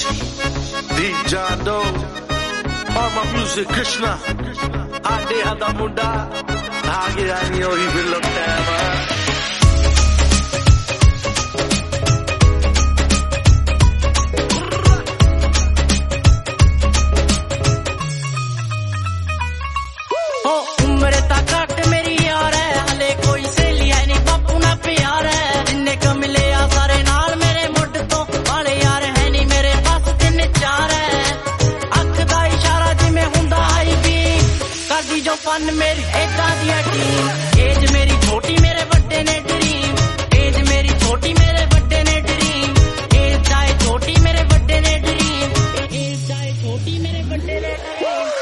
Deep John Doe, all my music, Krishna. आटे हदा मुंडा आगे आनी ओही भी लुटता है उम्र तक घट मेरी यार है हले कोई सहेली है नहीं बापू ना प्यार है जिन्ने क मिले आ सारे नाल मेरे मुड तो वाले यार है नहीं मेरे पास तीन चार है अख दा इशारा जिमें हुंदा आई भी कर दी जो फन मेरी एदा दी टीम एज मेरी छोटी मेरे बड़े ने ड्रीम एज मेरी छोटी मेरे बड़े ने ड्रीम एज चाहे छोटी मेरे बड़े ने ड्रीम एज चाहे छोटी मेरे बड़े ने ड्रीम